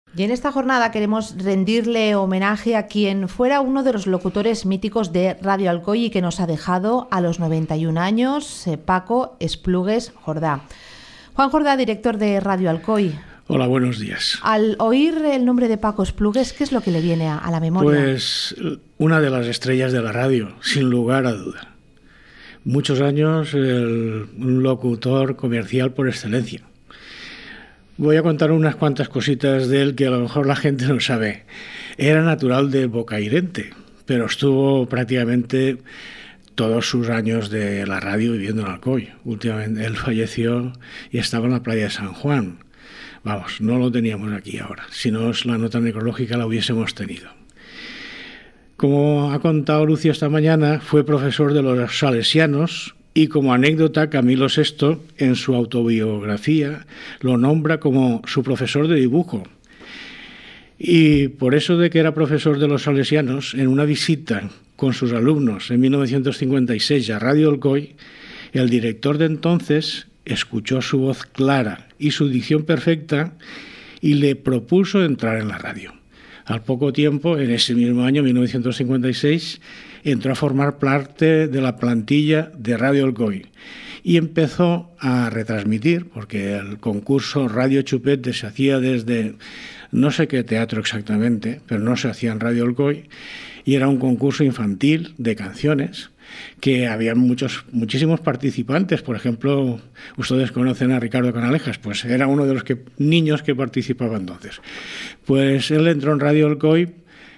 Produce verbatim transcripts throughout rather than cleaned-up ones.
Y en esta jornada queremos rendirle homenaje a quien fuera uno de los locutores míticos de Radio Alcoy y que nos ha dejado a los noventa y un años, eh, Paco Esplugues Jordá. Juan Jordá, director de Radio Alcoy. Hola, buenos días. Al oír el nombre de Paco Esplugues, ¿qué es lo que le viene a, a la memoria? Pues una de las estrellas de la radio, sin lugar a duda. Muchos años el, un locutor comercial por excelencia. Voy a contar unas cuantas cositas de él que a lo mejor la gente no sabe. Era natural de Bocairente, pero estuvo prácticamente todos sus años de la radio viviendo en Alcoy. Últimamente él falleció y estaba en la playa de San Juan. Vamos, no lo teníamos aquí ahora. Si no, la nota necrológica la hubiésemos tenido. Como ha contado Lucio esta mañana, fue profesor de los salesianos. Y como anécdota, Camilo sexto, en su autobiografía, lo nombra como su profesor de dibujo. Y por eso de que era profesor de los salesianos, en una visita con sus alumnos en mil novecientos cincuenta y seis a Radio Alcoy, el director de entonces escuchó su voz clara y su dicción perfecta y le propuso entrar en la radio. Al poco tiempo, en ese mismo año, mil novecientos cincuenta y seis, entró a formar parte de la plantilla de Radio Alcoy y empezó a retransmitir, porque el concurso Radio Chupete se hacía desde no sé qué teatro exactamente, pero no se hacía en Radio Alcoy, y era un concurso infantil de canciones que había muchos, muchísimos participantes. Por ejemplo, ustedes conocen a Ricardo Canalejas, pues era uno de los que, niños que participaba entonces. Pues él entró en Radio Alcoy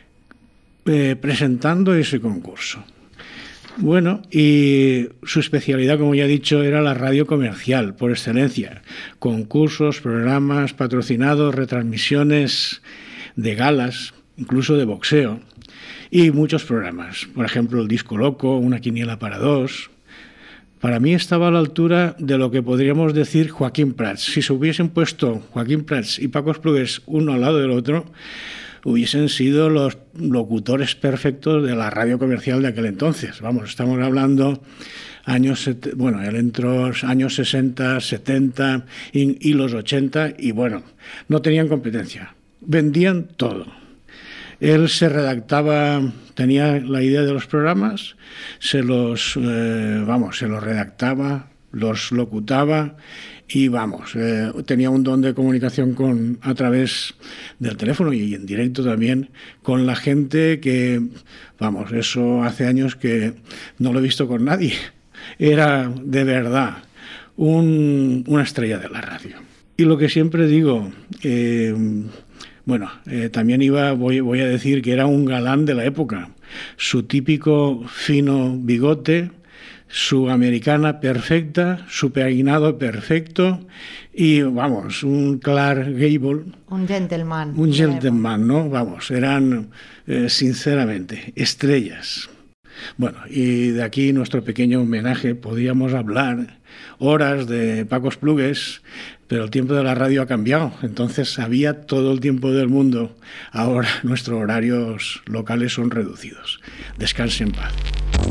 eh, presentando ese concurso. Bueno, y su especialidad, como ya he dicho, era la radio comercial, por excelencia. Concursos, programas patrocinados, retransmisiones de galas, incluso de boxeo. Y muchos programas, por ejemplo, el Disco Loco, Una Quiniela para Dos. Para mí estaba a la altura de lo que podríamos decir Joaquín Prats. Si se hubiesen puesto Joaquín Prats y Paco Esplugues uno al lado del otro, hubiesen sido los locutores perfectos de la radio comercial de aquel entonces. Vamos, estamos hablando años, bueno, él entró años sesenta, setenta y, y los ochenta, y bueno, no tenían competencia. Vendían todo. Él se redactaba, tenía la idea de los programas, se los, eh, vamos, se los redactaba, los locutaba y, vamos, eh, tenía un don de comunicación con, a través del teléfono y en directo también con la gente que, vamos, eso hace años que no lo he visto con nadie. Era, de verdad, un, una estrella de la radio. Y lo que siempre digo... Eh, Bueno, eh, también iba, voy, voy a decir que era un galán de la época. Su típico fino bigote, su americana perfecta, su peinado perfecto y, vamos, un Clark Gable. Un gentleman. Un gentleman, ¿no? Vamos, eran, eh, sinceramente, estrellas. Bueno, y de aquí nuestro pequeño homenaje. Podíamos hablar horas de Paco Esplugues, pero el tiempo de la radio ha cambiado, entonces había todo el tiempo del mundo. Ahora nuestros horarios locales son reducidos. Descanse en paz.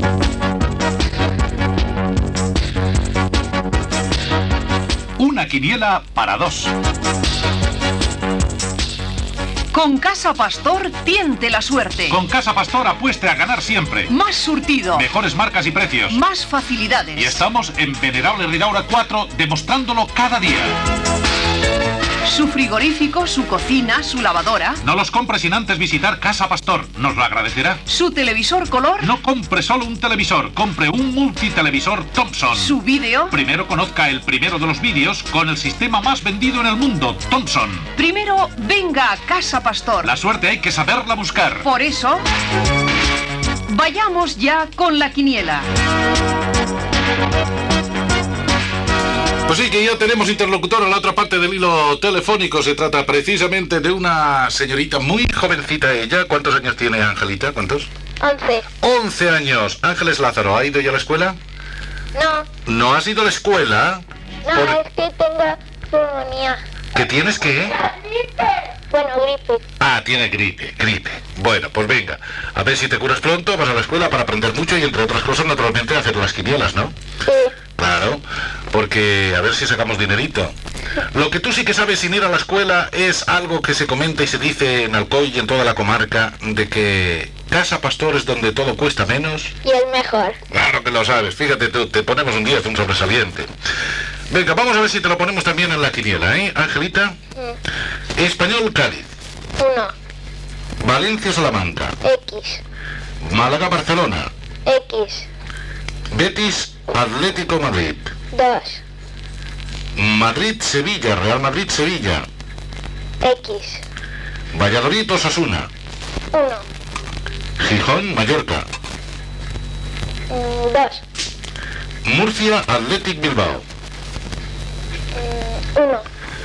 Una quiniela para dos. Con Casa Pastor tiente la suerte. Con Casa Pastor apueste a ganar siempre. Más surtido. Mejores marcas y precios. Más facilidades. Y estamos en Venerable Ridaura cuatro, demostrándolo cada día. Su frigorífico, su cocina, su lavadora. No los compre sin antes visitar Casa Pastor. Nos lo agradecerá. Su televisor color. No compre solo un televisor, compre un multitelevisor Thomson. Su vídeo. Primero conozca el primero de los vídeos con el sistema más vendido en el mundo, Thomson. Primero, venga a Casa Pastor. La suerte hay que saberla buscar. Por eso, vayamos ya con la quiniela. Pues sí, que ya tenemos interlocutor en la otra parte del hilo telefónico. Se trata precisamente de una señorita muy jovencita ella. ¿Cuántos años tiene Angelita? ¿Cuántos? Once. Once años. Ángeles Lázaro, ¿ha ido ya a la escuela? No. ¿No has ido a la escuela? No, Por... es que tengo pulmonía. ¿Qué tienes qué? Gripe. Bueno, gripe. Ah, tiene gripe, gripe. Bueno, pues venga. A ver si te curas pronto, vas a la escuela para aprender mucho y, entre otras cosas, naturalmente, hacer las quinielas, ¿no? Sí. Claro. porque a ver si sacamos dinerito. Lo que tú sí que sabes sin ir a la escuela es algo que se comenta y se dice en Alcoy y en toda la comarca, de que Casa Pastor es donde todo cuesta menos. Y el mejor. Claro que lo sabes, fíjate tú, te ponemos un diez, un sobresaliente. Venga, vamos a ver si te lo ponemos también en la quiniela, ¿eh, Angelita? Mm. Español Cádiz. Uno. Valencia Salamanca. X. Málaga Barcelona. X. Betis Atlético Madrid. Dos. Madrid Sevilla, Real Madrid Sevilla. X. Valladolid Osasuna. Uno. Gijón Mallorca. Mm, dos. Murcia Athletic Bilbao. Mm, uno.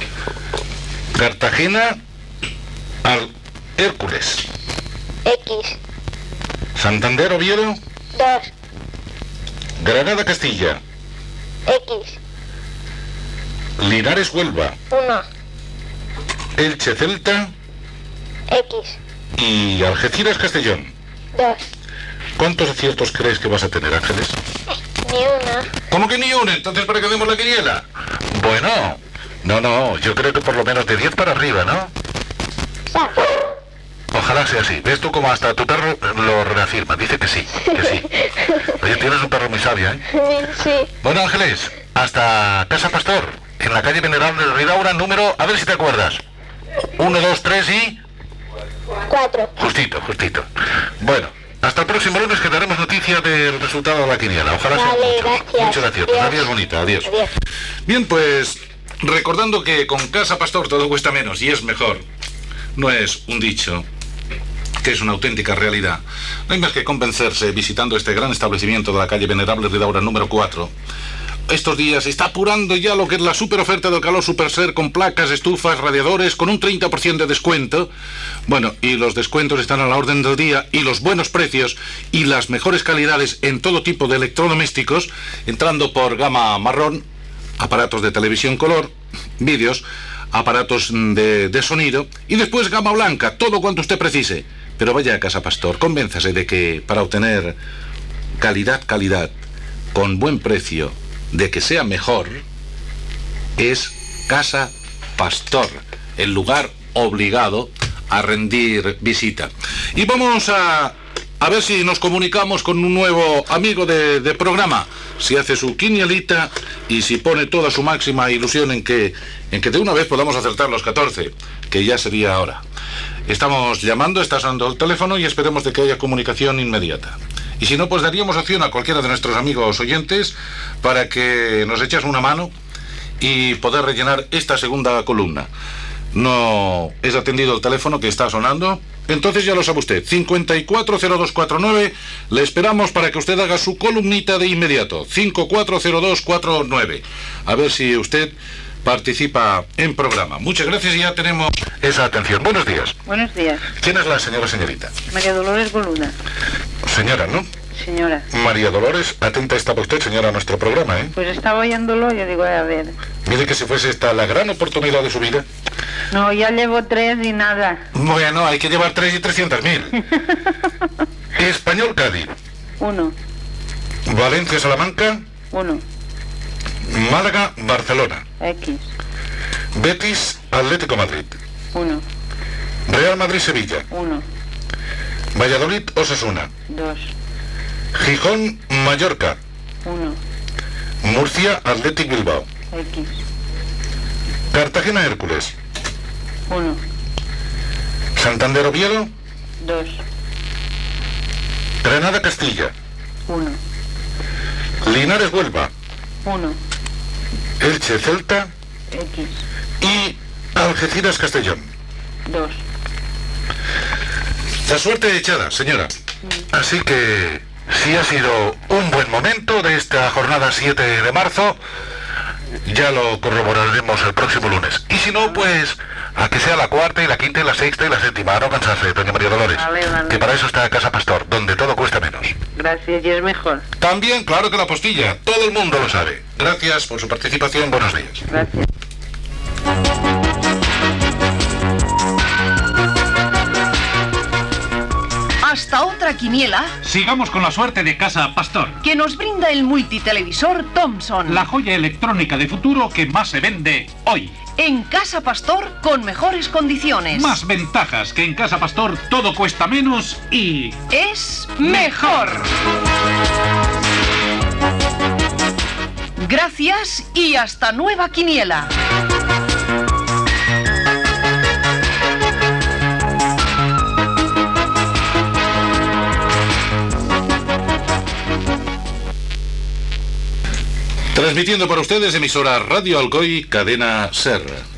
Cartagena al Hércules. X. Santander Oviedo. Dos. Granada Castilla. X. Linares Huelva. Uno. Elche Celta. X. Y Algeciras Castellón. Dos. ¿Cuántos aciertos crees que vas a tener, Ángeles? Ni una. ¿Cómo que ni uno? Entonces, ¿para qué demos la quiniela? Bueno, no, no, yo creo que por lo menos de diez para arriba, ¿no? Sa. Ojalá sea así. ¿Ves tú cómo hasta tu perro lo reafirma? Dice que sí, que sí. Oye, tienes un perro muy sabio, ¿eh? Sí. Bueno, Ángeles, hasta Casa Pastor, en la calle Venerable de Ridaura, número, a ver si te acuerdas. Uno, dos, tres y... Cuatro. Justito, justito. Bueno, hasta el próximo lunes que daremos noticia del resultado de la quiniela. Ojalá sea Vale, mucho. gracias. Muchas gracias. Adiós. Adiós, bonita. Adiós. Adiós. Bien, pues, recordando que con Casa Pastor todo cuesta menos y es mejor. No es un dicho, que es una auténtica realidad. No hay más que convencerse visitando este gran establecimiento de la calle Venerable Ridaura número cuatro. Estos días se está apurando ya lo que es la super oferta del calor Superser con placas, estufas, radiadores con un treinta por ciento de descuento. Bueno, y los descuentos están a la orden del día y los buenos precios y las mejores calidades en todo tipo de electrodomésticos, entrando por gama marrón, aparatos de televisión color, vídeos, aparatos de, de sonido y después gama blanca, todo cuanto usted precise. Pero vaya a Casa Pastor, convénzase de que para obtener calidad, calidad, con buen precio, de que sea mejor, es Casa Pastor, el lugar obligado a rendir visita. Y vamos a, a ver si nos comunicamos con un nuevo amigo de, de programa, si hace su quinielita y si pone toda su máxima ilusión en que, en que de una vez podamos acertar los catorce, que ya sería ahora. Estamos llamando, está sonando el teléfono y esperemos de que haya comunicación inmediata. Y si no, pues daríamos opción a cualquiera de nuestros amigos oyentes para que nos eches una mano y poder rellenar esta segunda columna. No es atendido el teléfono que está sonando, entonces ya lo sabe usted, cincuenta y cuatro cero dos cuarenta y nueve, le esperamos para que usted haga su columnita de inmediato, cincuenta y cuatro cero dos cuarenta y nueve. A ver si usted participa en programa. Muchas gracias y ya tenemos esa atención. Buenos días. Buenos días. ¿Quién es la señora señorita? María Dolores Boluda. Señora, ¿no? Señora. María Dolores, atenta estaba usted, señora, a nuestro programa, ¿eh? Pues estaba oyéndolo y yo digo, a ver. Mire que si fuese esta la gran oportunidad de su vida. No, ya llevo tres y nada. Bueno, hay que llevar tres y trescientos mil. Español Cádiz. Uno. Valencia Salamanca. Uno. Málaga Barcelona. X. Betis Atlético Madrid. Uno. Real Madrid Sevilla. Uno. Valladolid Osasuna. Dos. Gijón Mallorca. Uno. Murcia Athletic Bilbao. X. Cartagena Hércules. Uno. Santander Oviedo. Dos. Granada Castilla. Uno. Linares Huelva. Uno. Elche Celta. X. Y Algeciras Castellón. Dos. La suerte echada, señora. Así que sí ha sido un buen momento de esta jornada siete de marzo. Ya lo corroboraremos el próximo lunes. Y si no, pues a que sea la cuarta y la quinta y la sexta y la séptima. No cansarse, doña María Dolores. Vale, vale. Que para eso está Casa Pastor, donde todo cuesta menos. Gracias, y es mejor. También, claro que la postilla. Todo el mundo lo sabe. Gracias por su participación. Buenos días. Gracias. Hasta otra otra quiniela Sigamos con la suerte de Casa Pastor. que nos brinda el multitelevisor Thomson. La joya electrónica de futuro que más se vende hoy. En Casa Pastor con mejores condiciones. Más ventajas, que en Casa Pastor todo cuesta menos y... Es mejor. Gracias y hasta nueva quiniela. Transmitiendo para ustedes emisora Radio Alcoy, cadena SER.